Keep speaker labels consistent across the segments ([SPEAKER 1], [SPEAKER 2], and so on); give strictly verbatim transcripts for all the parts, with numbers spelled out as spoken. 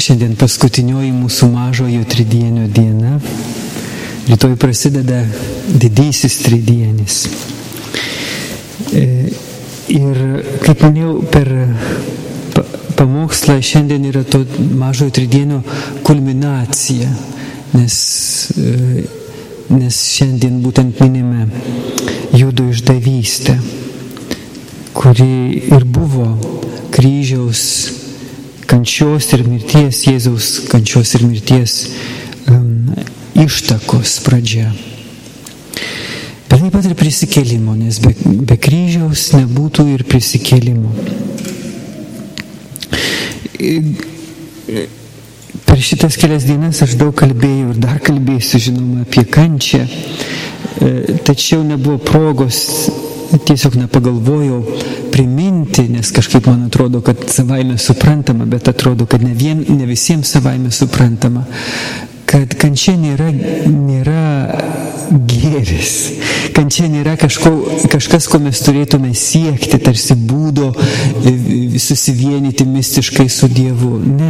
[SPEAKER 1] Šiandien paskutinioji mūsų mažojo tridienio diena. Rytoj prasideda didysis tridienis. Ir kaip minėjau, per pamokslą šiandien yra to mažojo tridienio kulminacija, nes, nes šiandien būtent minime Judo išdavystę, kuri ir buvo kryžiaus kančios ir mirties, Jėzaus kančios ir mirties um, ištakos pradžia. Bet taip pat ir prisikėlimo, nes be, be kryžiaus nebūtų ir prisikėlimo. Per šitas kelias dienas aš daug kalbėjau ir dar kalbėsiu, žinoma, apie kančią, tačiau nebuvo progos, tiesiog nepagalvojau priminti, nes kažkaip man atrodo, kad savaime suprantama, bet atrodo, kad ne, vien, ne visiems savaime suprantama, kad kančia nėra, nėra gėris. Kančia nėra kažko, kažkas, ko mes turėtume siekti, tarsi būdo susivienyti mistiškai su Dievu. Ne.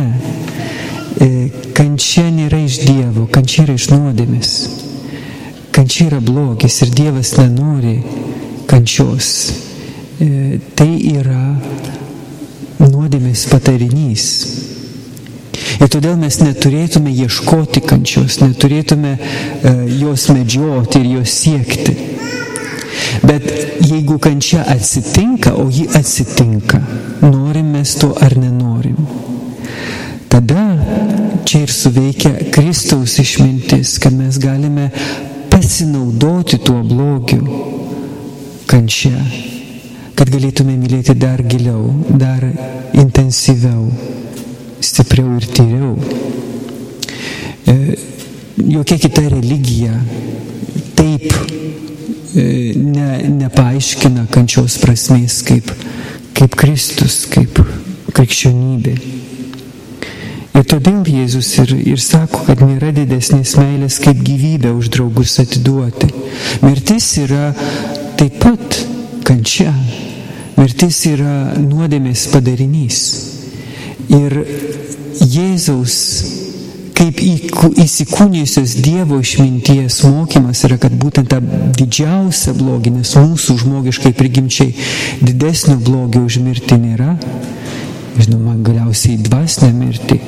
[SPEAKER 1] Kančia nėra iš Dievo, kančia yra iš nuodėmės. Kančia yra blogis ir Dievas nenori kančios. E, tai yra nuodėmės patarinys. Ir todėl mes neturėtume ieškoti kančios, neturėtume e, jos medžioti ir jos siekti. Bet jeigu kančia atsitinka, o ji atsitinka, norim mes to ar nenorim, tada čia ir suveikia Kristaus išmintis, kad mes galime pasinaudoti tuo blogiu, kančia, kad galėtume mylėti dar giliau, dar intensyviau, stipriau ir tyriau. E, jokia kita religija taip e, ne, nepaaiškina kančios prasmės kaip, kaip Kristus, kaip krikščionybė. Ir todėl Jėzus ir, ir sako, kad nėra didesnės meilės kaip gyvybę už draugus atiduoti. Mirtis yra taip pat kančia. Mirtis yra nuodėmės padarinys. Ir Jėzaus kaip įsikūnijusios Dievo išminties mokymas yra, kad būtent tą didžiausią blogį, nes mūsų žmogiškai prigimčiai didesnio blogio už mirtį nėra, žinoma, galiausiai dvasinę mirtį,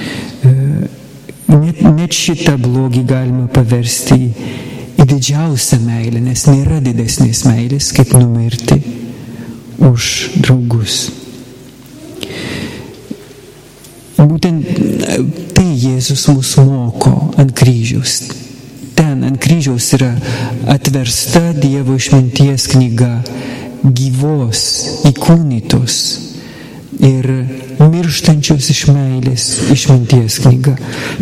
[SPEAKER 1] net, net šitą blogį galima paversti į, į didžiausią meilę, nes nėra didesnės meilės, kaip numirti už draugus. Būtent tai Jėzus mus moko ant kryžiaus. Ten ant kryžiaus yra atversta Dievo išminties knyga, gyvos, įkūnytos ir mirštančios iš meilės išminties knyga.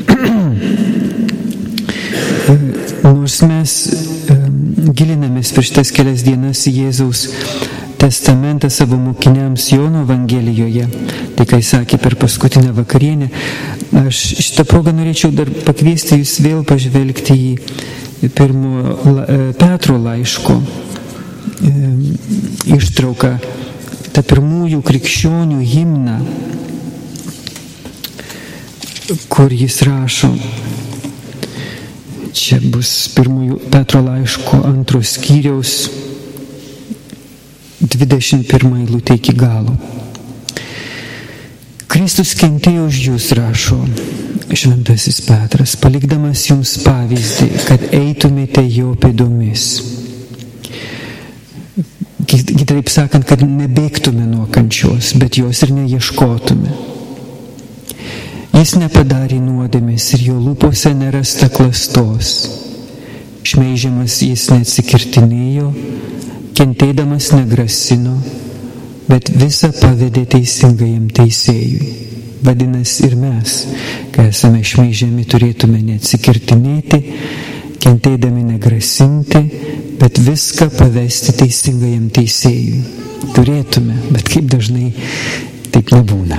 [SPEAKER 1] Nors mes gilinamės per šitas kelias dienas į Jėzaus testamentą savo mokiniams Jono Evangelijoje, tai kai sakė per paskutinę vakarienę, aš šitą progą norėčiau dar pakviesti jūs vėl pažvelgti į pirmo Petro laiško ištrauką, tą pirmųjų krikščionių himną, kur jis rašo. Čia bus pirmųjų Petro laiško antros skyriaus dvidešimt pirmą eilutę iki galo. Kristus kentėjo už jūs, rašo šventasis Petras, palikdamas jums pavyzdį, kad eitumėte jo pėdomis. Kitaip sakant, kad nebėgtume nuo kančios, bet jos ir neieškotume. Jis nepadarė nuodėmės ir jo lūpose nerasta klastos. Šmeižiamas jis neatsikirtinėjo, kentėdamas negrasino, bet visą pavedė teisingajam teisėjui. Vadinasi ir mes, kai esame šmeižiami, turėtume neatsikirtinėti, kentėdami negrasinti, bet viską pavesti teisingajam teisėjui. Turėtume, bet kaip dažnai taip nebūna.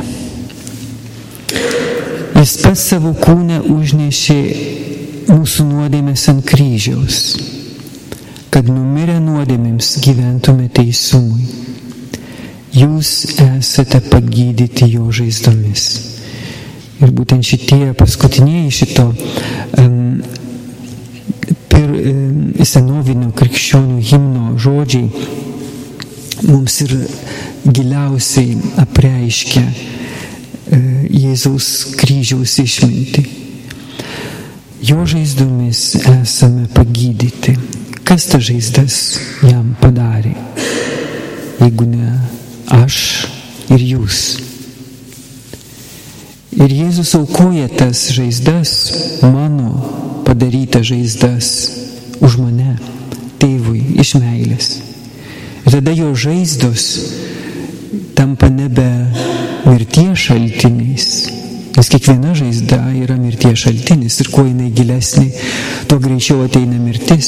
[SPEAKER 1] Jis pats savo kūne užnešė mūsų nuodėmės ant kryžiaus, kad numirę nuodėmėms gyventume teisumui. Jūs esate pagydyti jo žaizdomis. Ir būtent šitie paskutiniai šito um, per um, senovinio krikščionių himno žodžiai mums ir giliausiai apreiškia uh, Jėzaus kryžiaus išmintį. Jo žaizdomis esame pagydyti. Kas tas žaizdas jam padarė? Jeigu ne aš ir jūs. Ir Jėzus aukoja tas žaizdas, mano padarytas žaizdas, už mane, tėvui, iš meilės. Ir tada jo žaizdos tampa nebe mirties šaltiniais, nes kiekviena žaizda yra mirties šaltinis ir kuo jinai gilesnė, tuo greičiau ateina mirtis.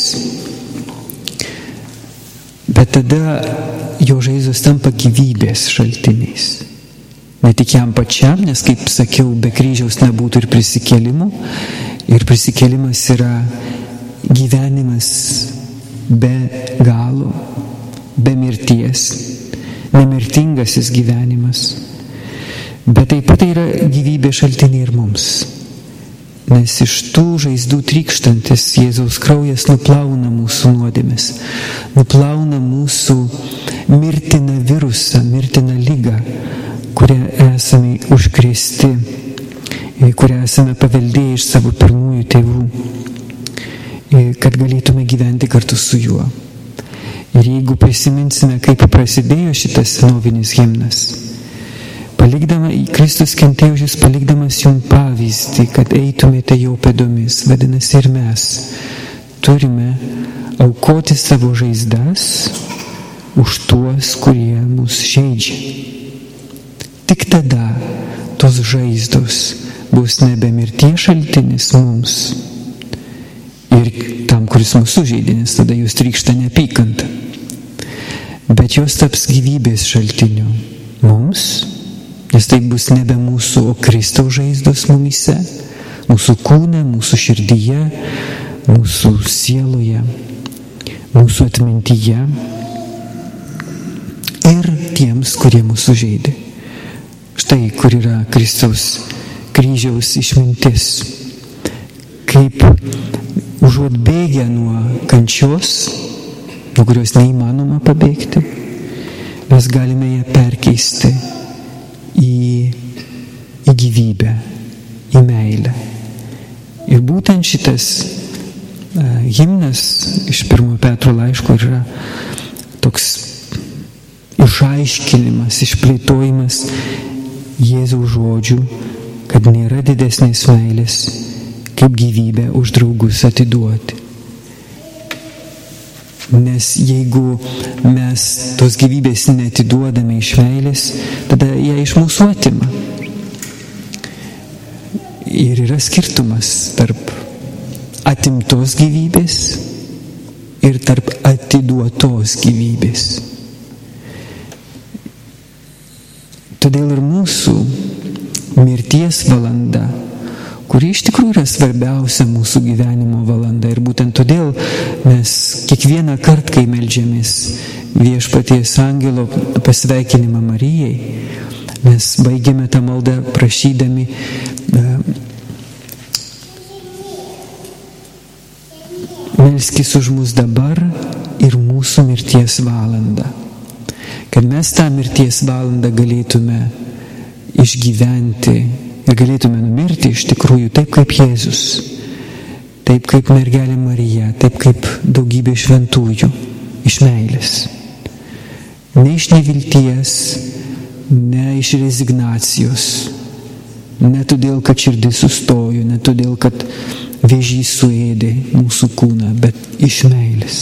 [SPEAKER 1] Bet tada jo žaizdos tampa gyvybės šaltiniais. Ne tik jam pačiam, nes, kaip sakiau, be kryžiaus nebūtų ir prisikėlimų. Ir prisikėlimas yra gyvenimas be galo, be mirties, nemirtingasis gyvenimas. Bet taip pat tai yra gyvybė šaltiniai ir mums. Nes iš tų žaizdų trykštantis Jėzaus kraujas nuplauna mūsų nuodėmes, nuplauna mūsų mirtiną virusą, mirtiną ligą, kurią esame užkrėsti, kurią esame paveldėję iš savo pirmųjų tėvų, kad galėtume gyventi kartu su juo. Ir jeigu prisiminsime, kaip prasidėjo šitas senovinis himnas, palikdama, Kristus kentėjo už jus, palikdamas jums pavyzdį, kad eitumėte jo pėdomis, vadinasi ir mes turime aukoti savo žaizdas už tuos, kurie mus žeidžia. Tik tada tos žaizdos bus nebe mirties šaltinis mums ir tam, kuris mūsų sužeidė, nes tada jūs trykšta neapykanta, bet jos taps gyvybės šaltiniu mums, nes tai bus nebe mūsų, o Kristaus žaizdos mumyse, mūsų kūne, mūsų širdyje, mūsų sieloje, mūsų atmintyje ir tiems, kurie mūsų sužeidė. Štai kur yra Kristaus kryžiaus išmintis. Kaip užuot bėgę nuo kančios, nuo kurios neįmanoma pabėgti, mes galime ją perkeisti į, į gyvybę, į meilę. Ir būtent šitas uh, himnas iš pirmo Petro laiško yra toks išaiškinimas, išplėtojimas Jėzaus žodžių, kad nėra didesnės meilės, kaip gyvybę už draugus atiduoti. Nes jeigu mes tos gyvybės neatiduodame iš meilės, tada ją iš mūsų atima. Ir yra skirtumas tarp atimtos gyvybės ir tarp atiduotos gyvybės. Todėl ir mūsų mirties valanda, kuri iš tikrųjų yra svarbiausia mūsų gyvenimo valanda. Ir būtent todėl mes kiekvieną kartą, kai meldžiamės viešpaties angelo pasveikinimą Marijai, mes baigiame tą maldą prašydami uh, melskis už mus dabar ir mūsų mirties valandą. Kad mes tą mirties valandą galėtume išgyventi ir galėtume numirti iš tikrųjų taip kaip Jėzus, taip kaip mergelė Marija, taip kaip daugybė šventųjų, iš meilės. Ne iš nevilties, ne iš rezignacijos, ne todėl, kad širdis sustojo, ne todėl, kad vėžys suėdė mūsų kūną, bet iš meilės.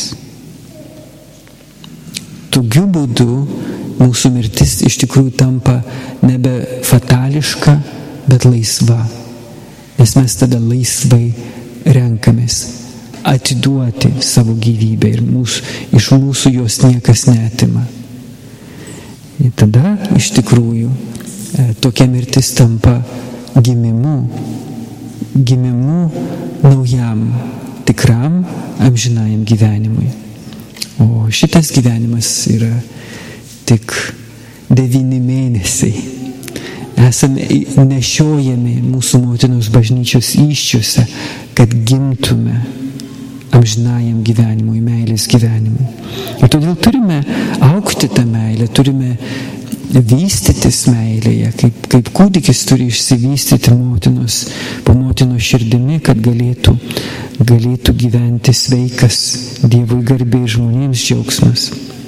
[SPEAKER 1] Tokiu būdu mūsų mirtis iš tikrųjų tampa nebe fatališka, bet laisva. Nes mes tada laisvai renkamės atiduoti savo gyvybę ir mūsų, iš mūsų jos niekas neatima. Ir tada iš tikrųjų tokia mirtis tampa gimimu, gimimu naujam, tikram, amžinajam gyvenimui. O šitas gyvenimas yra tik devyni mėnesiai. esame nešiojami mūsų motinos bažnyčios įsčiuose, kad gimtume amžinajam gyvenimui, meilės gyvenimui. Ir todėl turime augti tą meilę, turime vystytis meilėje, kaip, kaip kūdikis turi išsivystyti motinos, po motinos širdimi, kad galėtų, galėtų gyventi sveikas Dievui garbė ir žmonėms džiaugsmas.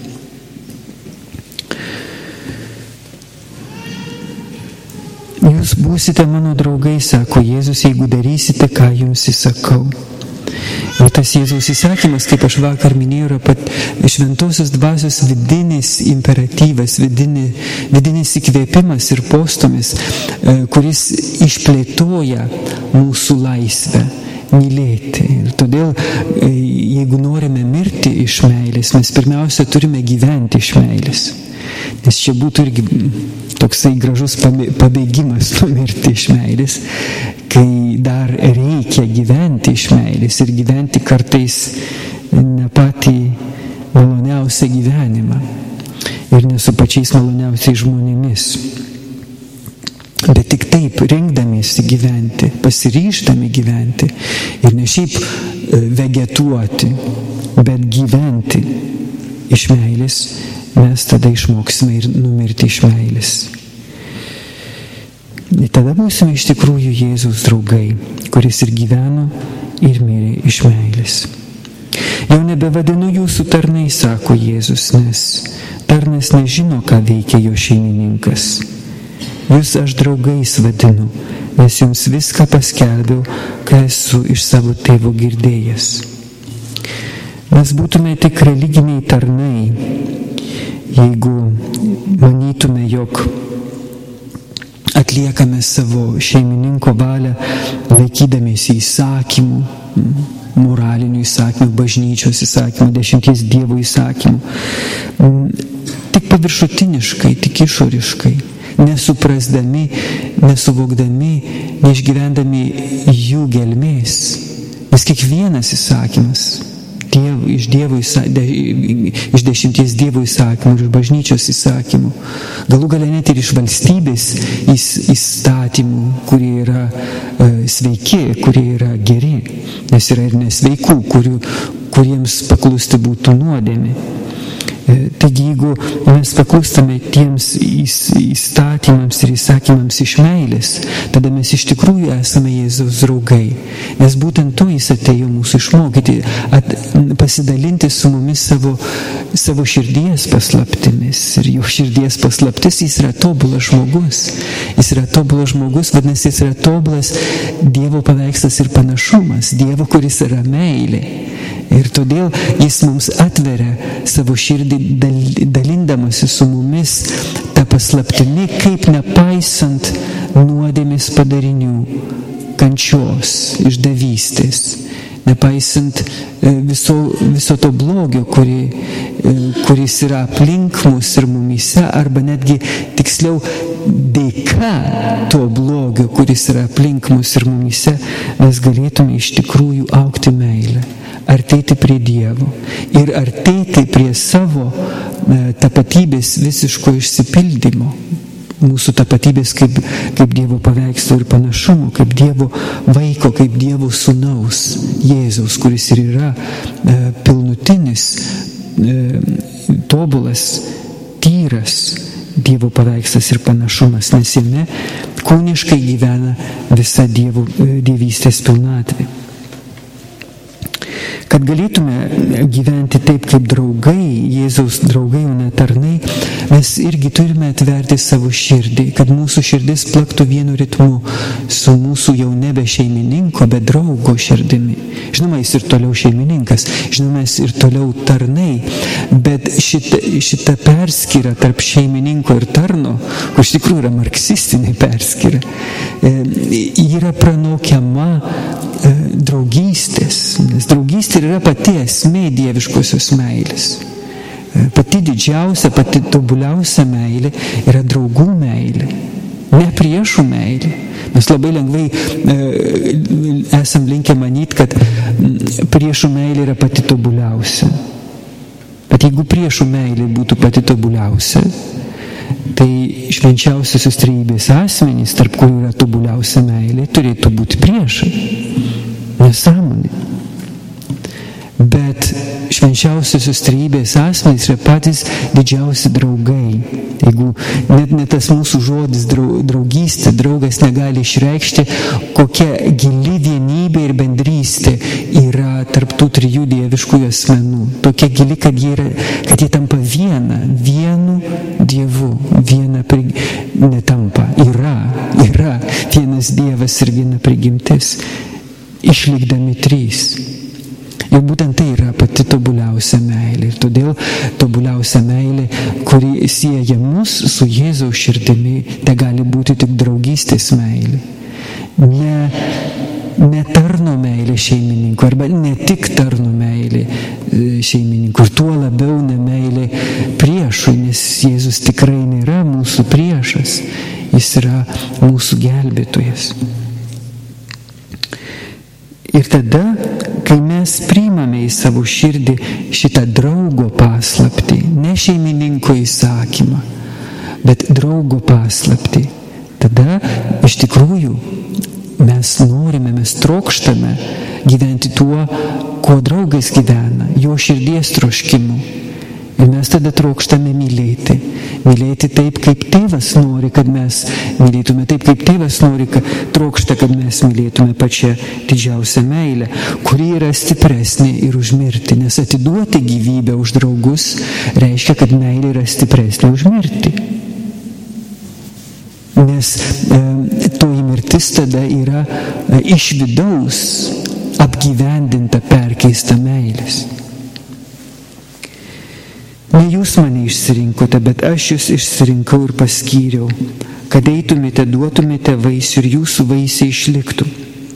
[SPEAKER 1] Jūs būsite mano draugai, sako Jėzus, jeigu darysite, ką jums įsakau. Ir tas Jėzaus įsakymas, kaip aš vakar minėjau, yra pat šventosios dvasios vidinis imperatyvas, vidini, vidinis įkvėpimas ir postumis, kuris išplėtoja mūsų laisvę mylėti. Ir todėl, jeigu norime mirti iš meilės, mes pirmiausia turime gyventi iš meilės. Nes čia būtų irgi toksai gražus pabėgimas numirti iš meilės, kai dar reikia gyventi iš meilės ir gyventi kartais ne patį maloniausią gyvenimą ir ne su pačiais maloniausiais žmonėmis. Bet tik taip, rinkdamiesi gyventi, pasiryždami gyventi ir ne šiaip vegetuoti, bet gyventi iš meilės, mes tada išmoksime ir numirti iš meilės. Ir tada būsime iš tikrųjų Jėzaus draugai, kuris ir gyveno, ir mirė iš meilės. Jau nebevadinu jūsų tarnai, sako Jėzus, nes tarnas nežino, ką veikia jo šeimininkas. Jūs aš draugais vadinu, nes jums viską paskelbiau, ką esu iš savo tėvo girdėjęs. Mes būtume tik religiniai tarnai, jeigu manytume, jog atliekame savo šeimininko valią, laikydamiesi įsakymų, moralinių įsakymų, bažnyčios įsakymų, dešimties dievų įsakymų. Tik paviršutiniškai, tik išoriškai, nesuprasdami, nesuvokdami, neišgyvendami jų gelmės. Nes kiekvienas įsakymas, Dievo, iš, dievo įsa, de, iš dešimties dievų įsakymų, iš bažnyčios įsakymų, galų galia net ir iš valstybės įstatymų, kurie yra e, sveiki, kurie yra geri, nes yra ir nesveikų, kurių, kuriems paklusti būtų nuodėmė. Taigi, jeigu mes paklūstame tiems įstatymams ir įsakymams iš meilės, tada mes iš tikrųjų esame Jėzaus draugai. Nes būtent to jis atėjo mūsų išmokyti, at, pasidalinti su mumis savo, savo širdies paslaptimis. Ir jo širdies paslaptis, jis yra tobulas žmogus. Jis yra tobulas žmogus, vadinasi, jis yra tobulas Dievo paveikslas ir panašumas, Dievo, kuris yra meilė. Ir todėl jis mums atveria savo širdį dalindamasi su mumis tą paslaptimi, kaip nepaisant nuodėmės padarinių, kančios, išdavystės, nepaisant viso, viso to blogio, kuri, kuris yra aplink mus ir mumyse, arba netgi tiksliau dėka to blogio, kuris yra aplink mus ir mumyse, mes galėtume iš tikrųjų augti meilę, artėti prie Dievo ir artėti prie savo e, tapatybės visiško išsipildymo. Mūsų tapatybės kaip, kaip Dievo paveikslo ir panašumo, kaip Dievo vaiko, kaip Dievo sūnaus, Jėzaus, kuris ir yra e, pilnutinis, e, tobulas, tyras Dievo paveikslas ir panašumas, nes jame kūniškai gyvena visa Dievo, e, dievystės pilnatvė. Kad galėtume gyventi taip kaip draugai, Jėzaus draugai, o ne tarnai, mes irgi turime atverti savo širdį, kad mūsų širdis plaktų vienu ritmu su mūsų jau nebe šeimininko, bet draugo širdimi. Žinoma, jis ir toliau šeimininkas, žinoma, jis ir toliau tarnai, bet šita, šita perskyra tarp šeimininko ir tarno, kur iš tikrųjų yra marksistinė perskyra, yra pranokiama draugystės, nes draugystė yra pati esmė dieviškosios meilės. Pati didžiausia, pati tobuliausia meilė yra draugų meilė, ne priešų meilė. Mes labai lengvai e, esam linkę manyti, kad priešų meilė yra pati tobuliausia. Bet jeigu priešų meilė būtų pati tobuliausia, tai švenčiausiosios trejybės asmenys, tarp kurių yra tobuliausia meilė, turėtų būti priešai. Nesąmonė. Bet švenčiausiosios trejybės asmenys yra patys didžiausi draugai. Jeigu net, net tas mūsų žodis draugystė, draugas negali išreikšti, kokia gili vienybė ir bendrystė yra tarp tų trijų dieviškųjų asmenų. Tokia gili, kad jie, yra, kad jie tampa viena, vienu Dievu, viena pri, netampa, yra, yra vienas Dievas ir viena prigimtis, išlikdami trys. Ir būtent tai yra pati tobuliausia meilė. Ir todėl tobuliausia meilė, kuri sieja mus su Jėzaus širdimi, tai gali būti tik draugystės meilė. Ne, ne tarno meilė šeimininkų, arba ne tik tarno meilė šeimininkų. Ir tuo labiau ne meilė priešui, nes Jėzus tikrai nėra mūsų priešas. Jis yra mūsų gelbėtojas. Ir tada, kai mes priimame į savo širdį šitą draugo paslaptį, ne šeimininko įsakymą, bet draugo paslaptį, tada iš tikrųjų mes norime, mes trokštame gyventi tuo, kuo draugas gyvena, jo širdies troškimu. Ir mes tada trokštame mylėti. Mylėti taip, kaip tėvas nori, kad mes mylėtume. Taip, kaip tėvas nori, kad trokšta, kad mes mylėtume pačią didžiausią meilę, kuri yra stipresnė ir už mirtį. Nes atiduoti gyvybę už draugus reiškia, kad meilė yra stipresnė už mirtį. Nes e, toji mirtis tada yra e, iš vidaus apgyvendinta, perkeista meilės. Ne jūs mane išsirinkote, bet aš jūs išsirinkau ir paskyriau, kad eitumėte, duotumėte vaisių ir jūsų vaisiai išliktų.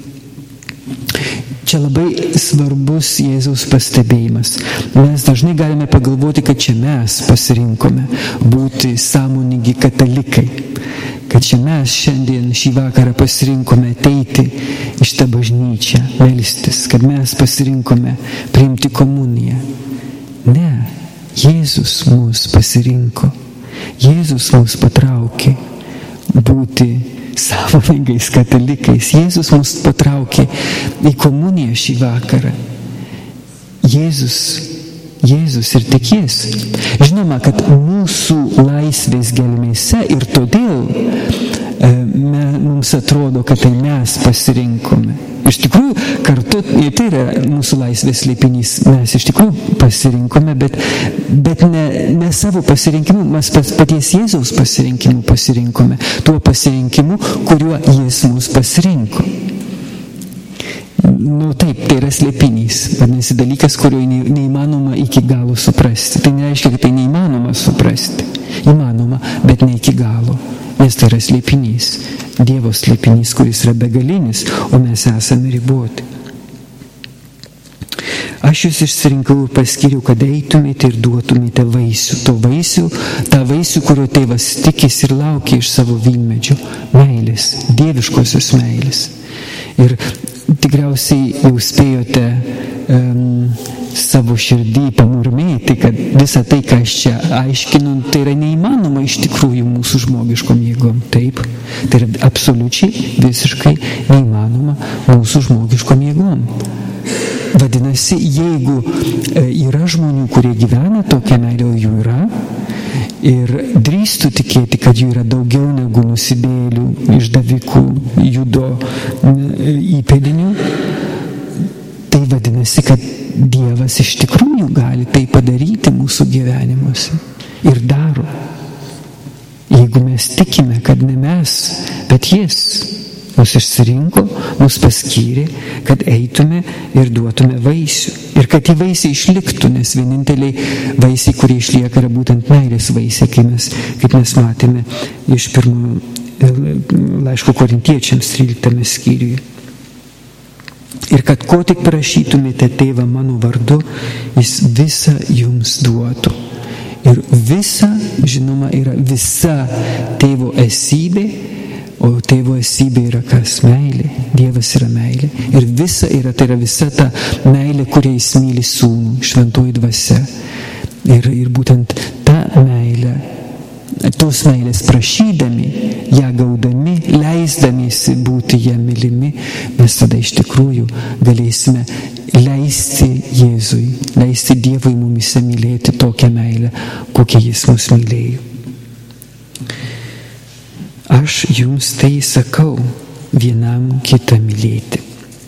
[SPEAKER 1] Čia labai svarbus Jėzaus pastebėjimas. Mes dažnai galime pagalvoti, kad čia mes pasirinkome būti sąmoningi katalikai, kad čia mes šiandien šį vakarą pasirinkome ateiti į šitą bažnyčią, melstis, kad mes pasirinkome priimti komuniją. Ne. Jėzus mus pasirinko, Jėzus mus patraukė būti sąmoningais katalikais, Jėzus mus patraukė į komuniją šį vakarą. Jėzus, Jėzus ir tik Jis. Žinoma, kad mūsų laisvės gelmėse ir todėl e, me, mums atrodo, kad tai mes pasirinkome. Iš tikrųjų, kartu, tai yra mūsų laisvės slėpinys, mes iš tikrųjų pasirinkome, bet, bet ne, ne savo pasirinkimu, mes paties Jėzaus pasirinkimu pasirinkome, tuo pasirinkimu, kuriuo Jis mus pasirinko. Nu taip, tai yra slėpinys, vadinasi dalykas, kurio neįmanoma iki galo suprasti. Tai nereiškia, kad tai neįmanoma suprasti. Įmanoma, bet ne iki galo. Nes tai yra slėpinys, Dievo slėpinys, kuris yra begalinis, o mes esame riboti. Aš jūs išsirinkau ir paskyriau, kad eitumėte ir duotumėte vaisių. To vaisių, tą vaisių, kurio tėvas tikis ir laukia iš savo vynmedžio. Meilės, dieviškosios meilės. Ir tikriausiai jau spėjote um, savo širdį pamurmėti, kad visa tai, ką aš čia aiškinu, tai yra neįmanoma iš tikrųjų mūsų žmogiškom jėgom. Taip, tai yra absoliučiai visiškai neįmanoma mūsų žmogiškom jėgom. Vadinasi, jeigu yra žmonių, kurie gyvena tokią meilę, o jų yra, ir drįstų tikėti, kad jų yra daugiau negu nusidėjėlių, išdavikų, judo įpėdinių, tai vadinasi, kad Dievas iš tikrųjų gali tai padaryti mūsų gyvenimuose ir daro. Jeigu mes tikime, kad ne mes, bet Jis mus išsirinko, mus paskyrė, kad eitume ir duotume vaisių. Ir kad tie vaisiai išliktų, nes vieninteliai vaisiai, kurie išlieka, yra būtent meilės vaisiai, kaip mes, kaip mes matėme iš pirmo laiško Korintiečiams tryliktame skyriuje. Ir kad ko tik prašytumėte tėvą mano vardu, Jis visą jums duotų. Ir visa, žinoma, yra visa tėvo esybė, o tėvo esybė yra kas? Meilė. Dievas yra meilė. Ir visa yra, tai yra visa ta meilė, kuria Jis myli sūnų, šventoji dvasia. Ir, ir būtent ta meilė tos meilės prašydami, ją gaudami, leisdamiesi būti ją mylimi, mes tada iš tikrųjų galėsime leisti Jėzui, leisti Dievui mumise mylėti tokią meilę, kokią Jis mus mylėjo. Aš jums tai sakau, vienam kitą mylėti.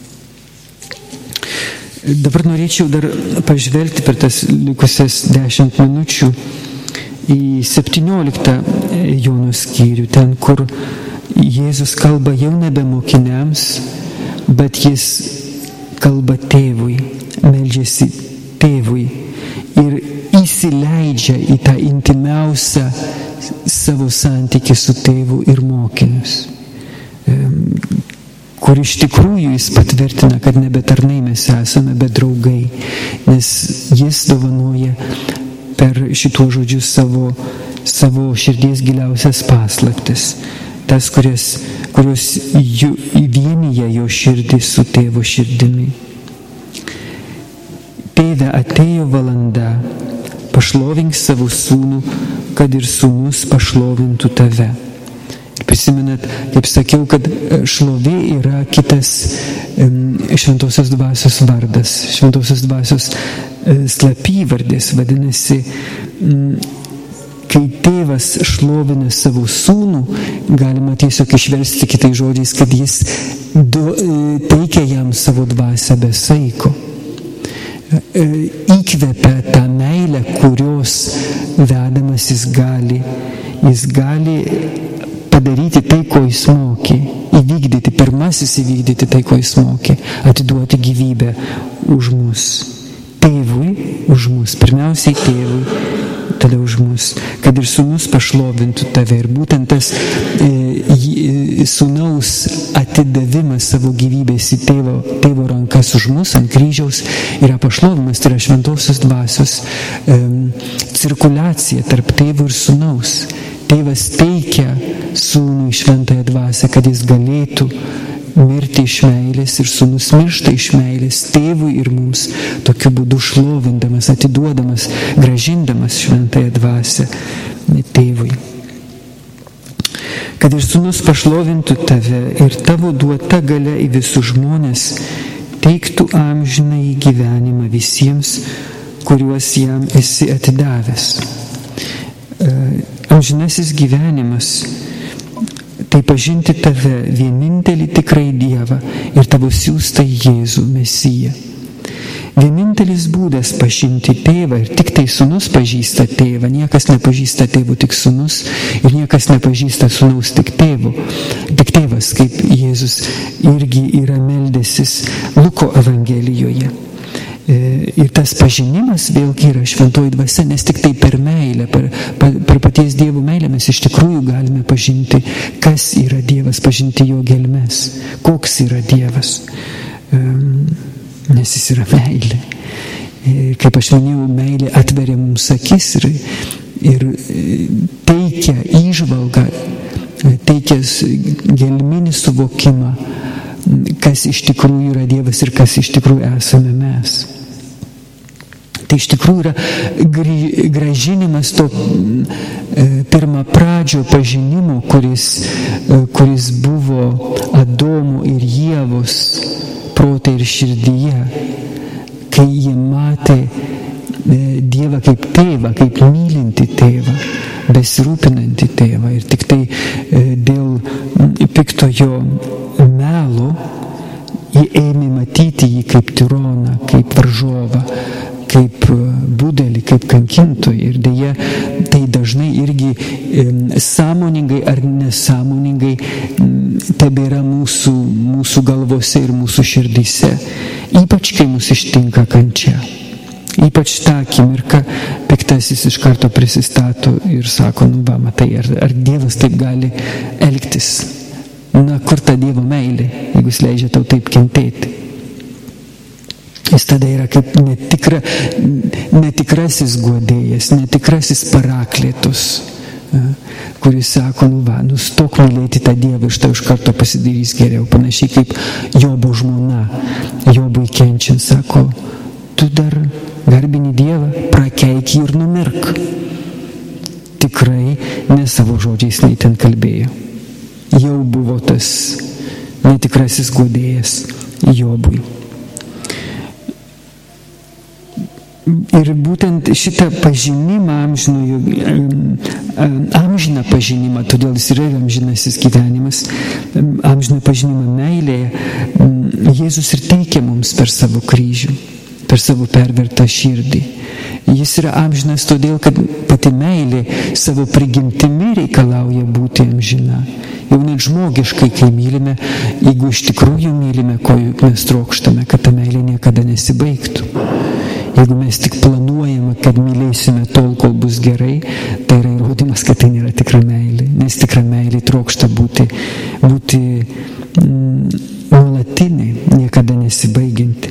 [SPEAKER 1] Dabar norėčiau dar pažvelgti per tas likusias dešimt minučių į septynioliktą Jono skyrių, ten, kur Jėzus kalba jau nebe mokiniams, bet Jis kalba tėvui, meldžiasi tėvui ir įsileidžia į tą intimiausią savo santykį su tėvu ir mokinius, kur iš tikrųjų Jis patvirtina, kad nebe tarnai mes esame, bet draugai, nes Jis dovanoja per šituos žodžius savo, savo širdies giliausias paslaptis, tas, kurias, kurios vienyje jo širdį su tėvo širdimi. Tėve, atėjo valanda, pašlovink savo sūnų, kad ir sūnus pašlovintų tave. Prisimenat, kaip sakiau, kad šlovė yra kitas šventosios dvasios vardas, šventosios dvasios slapyvardis, vadinasi, kai tėvas šlovina savo sūnų, galima tiesiog išversti kitais žodžiais, kad jis do, teikia jam savo dvasią be saiko. Įkvepia tą meilę, kurios vedamas jis gali, jis gali padaryti tai, ko jis mokė, įvykdyti, pirmasis įvykdyti tai, ko jis mokė, atiduoti gyvybę už mus. Tėvui už mus, pirmiausiai tėvui, tada už mus, kad ir sūnus pašlovintų tave. Ir būtent tas e, sūnaus atidavimas savo gyvybės į tėvo, tėvo rankas už mus ant kryžiaus yra pašlovimas, tai yra šventosios dvasios e, cirkuliacija tarp tėvo ir sūnaus. Tėvas teikia sūnui šventąją dvasią, kad jis galėtų mirti iš meilės, ir sūnus miršta iš meilės tėvui ir mums, tokiu būdu šlovindamas, atiduodamas, grąžindamas šventąją dvasią tėvui. Kad ir sūnus pašlovintų tave ir tavo duota galia į visus žmones teiktų amžinąjį gyvenimą visiems, kuriuos jam esi atidavęs. Amžinasis gyvenimas tai pažinti tave, vienintelį tikrai Dievą ir tavo siųstą Jėzų Mesiją. Vienintelis būdas pažinti tėvą, ir tik tai sūnus pažįsta tėvą, niekas nepažįsta tėvų, tik sūnus, ir niekas nepažįsta sūnaus, tik tėvų, tik tėvas, kaip Jėzus irgi yra meldęsis Luko Evangelijoje. Ir tas pažinimas vėlgi yra šventoji dvasia, nes tik tai per meilę, per, per paties Dievo meilę mes iš tikrųjų galime pažinti, kas yra Dievas, pažinti jo gelmes, koks yra Dievas, nes jis yra meilė. Kaip aš minėjau, meilė atveria mums akis ir, ir teikia įžvalgą, teikia gelminį suvokimą, kas iš tikrųjų yra Dievas ir kas iš tikrųjų esame mes. Tai iš tikrųjų yra gražinimas to pirmą pradžio pažinimo, kuris, kuris buvo Adomo ir Ievos prote ir širdyje, kai jie matė Dievą kaip tėvą, kaip mylinti tėvą, besirūpinanti tėvą, ir tik tai dėl piktojo melo jie ėmė matyti jį kaip tironą, kaip varžovą, kaip budelį, kaip kankintojį. Ir dėja, tai dažnai irgi sąmoningai ar nesąmoningai tebėra mūsų, mūsų galvose ir mūsų širdyse, ypač kai mus ištinka kančia. Ypač tą akimirką piktasis iš karto prisistato ir sako, nu va, matai, ar, ar Dievas taip gali elgtis? Na, kur ta Dievo meilė, jeigu jis leidžia tau taip kentėti? Jis tada yra kaip netikra, netikrasis guodėjas, netikrasis paraklėtus, kuris sako, nu va, nustok mylėti tą Dievą, iš tau iš karto pasidarys geriau. Panašiai kaip Jobo žmona, Jobui kenčiant, sako, tu dar garbini Dievą, prakeik jį ir numirk. tikrai ne savo žodžiais nei ten kalbėjo. Jau buvo tas netikrasis guodėjas Jobui. Ir būtent šitą pažinimą, amžinojo, amžiną pažinimą, todėl jis yra amžinasis gyvenimas, amžiną pažinimą meilėje, Jėzus ir teikia mums per savo kryžių, per savo pervertą širdį. Jis yra amžinas todėl, kad pati meilė savo prigimtimi reikalauja būti amžina. Jau net žmogiškai, kai mylime, jeigu iš tikrųjų mylime, ko juk mes trokštame, kad ta meilė niekada nesibaigtų. Jeigu mes tik planuojame, kad mylėsime tol, kol bus gerai, tai yra įrodymas, kad tai nėra tikra meilė. Nes tikra meilė trokšta būti, būti mm, nuolatinė, niekada nesibaigianti.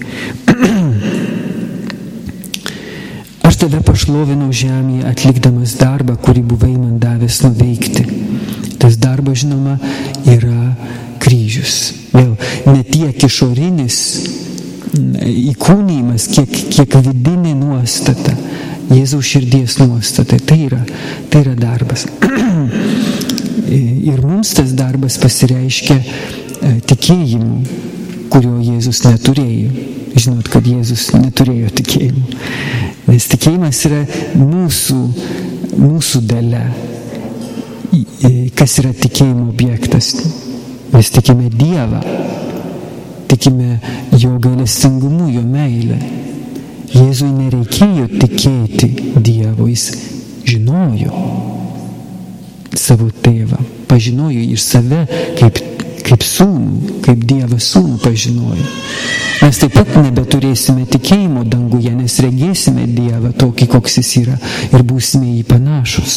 [SPEAKER 1] Aš tave pašlovinau žemėje, atlikdamas darbą, kurį buvai man davęs nuveikti. Tas darbas, žinoma, yra kryžius. Vėl, ne tiek išorinis įkūnymas, kiek, kiek vidinė nuostata, Jėzaus širdies nuostata, tai yra, tai yra darbas. Ir mums tas darbas pasireiškia tikėjimu, kurio Jėzus neturėjo. Žinot, kad Jėzus neturėjo tikėjimo. Nes tikėjimas yra mūsų, mūsų dalia. Kas yra tikėjimo objektas? Mes tikime Dievą. Tikime jo gailestingumu, jo meilę. Jėzui nereikėjo tikėti Dievo, jis žinojo savo tėvą, pažinojo ir save kaip, kaip sūnų, kaip Dievas sūnų pažinojo. Mes taip pat nebeturėsime tikėjimo danguje, nes regėsime Dievą tokį, koks jis yra, ir būsime jį panašus.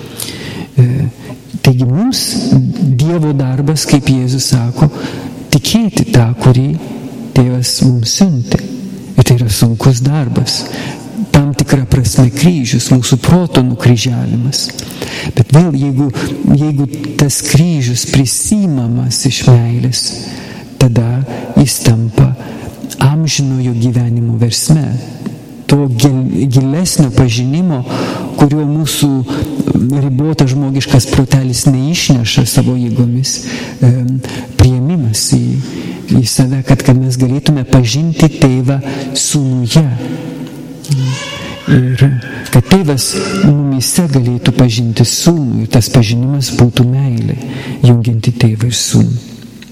[SPEAKER 1] Taigi mums Dievo darbas, kaip Jėzus sako, tikėti tą, kurį Tėvas mums siuntė. Ir tai yra sunkus darbas. Tam tikra prasme kryžius, mūsų proto nukryžiavimas. Bet vėl, jeigu, jeigu tas kryžius prisiimamas iš meilės, tada jis tampa amžinojo gyvenimo versme. To gilesnio pažinimo, kurio mūsų ribotas žmogiškas protelis neišneša savo jėgomis, priėmimas į, į save, kad, kad mes galėtume pažinti Tėvą sūnuje. Ir kad Tėvas mumyse galėtų pažinti sūnų, ir tas pažinimas būtų meilė, jungianti Tėvą ir sūnų.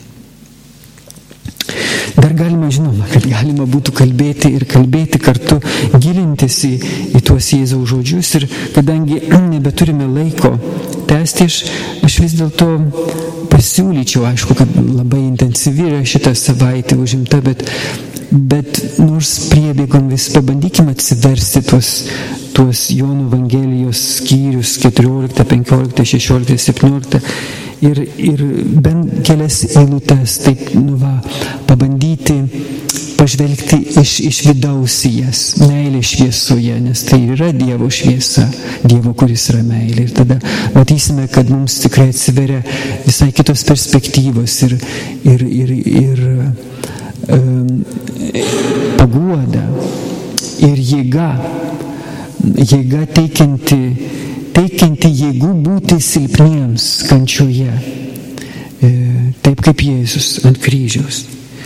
[SPEAKER 1] Dar galima, žinoma, kad galima būtų kalbėti ir kalbėti kartu, gilintis į, į tuos Jėzaus žodžius, ir kadangi nebeturime laiko tęsti, aš, aš vis dėlto pasiūlyčiau, aišku, kad labai intensyvi yra šitą savaitę užimta, bet, bet nors priebėgom vis pabandykime atsiversti tuos, tuos Jono Evangelijos skyrius keturioliktą, penkioliktą, šešioliktą, septynioliktą ir, ir bent kelias eilutes, taip, nu va, pabandyti pažvelgti iš, iš vidaus į jas, meilė šviesoje, nes tai yra Dievo šviesa, Dievo, kuris yra meilė. Ir tada matysime, kad mums tikrai atsiveria visai kitos perspektyvos ir, ir, ir, ir um, paguoda ir jėga, jėga teikianti, teikianti jėgų būti silpniems kančioje, taip kaip Jėzus ant kryžiaus.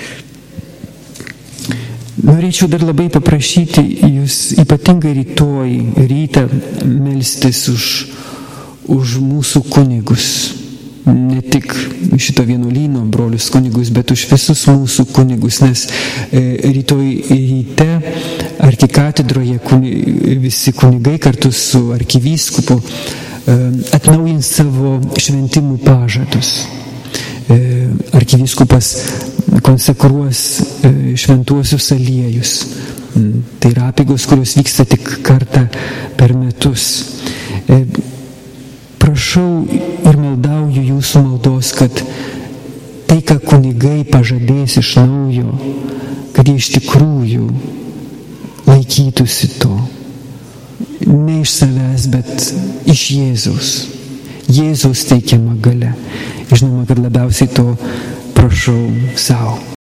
[SPEAKER 1] Norėčiau dar labai paprašyti jūs ypatingai rytoj rytą melstis už, už mūsų kunigus. Ne tik šito vienuolyno brolius kunigus, bet už visus mūsų kunigus, nes rytoj ryte arkikatedroje kuni, visi kunigai kartu su arkivyskupu atnaujins savo šventimų pažadus. Arkivyskupas konsekruos šventuosius aliejus. Tai yra apeigos, kurios vyksta tik kartą per metus. Prašau ir maldauju jūsų maldos, kad tai, ką kunigai pažadės iš naujo, kad jie iš tikrųjų laikytųsi to. Ne iš savęs, bet iš Jėzaus. Jėzaus teikiama galia. Žinoma, kad labiausiai to prašau savo.